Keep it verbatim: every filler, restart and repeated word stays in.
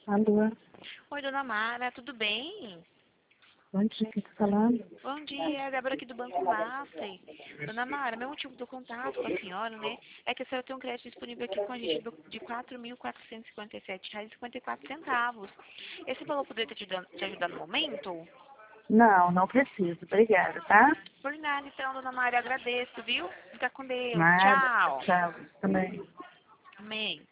Alô, Oi, dona Mara, tudo bem? bom dia, quem tá falando? Bom dia, é a Débora aqui do Banco Master. Dona Mara, meu motivo do contato com a senhora, né, é que a senhora tem um crédito disponível aqui com a gente do- de quatro mil quatrocentos e cinquenta e sete reais e cinquenta e quatro centavos. Esse valor poderia te, dan- te ajudar no momento? Não, não preciso, obrigada, tá? Por nada, então, dona Mara, eu agradeço, viu? Fica com Deus. Nada, Tchau. tchau, também. Amém.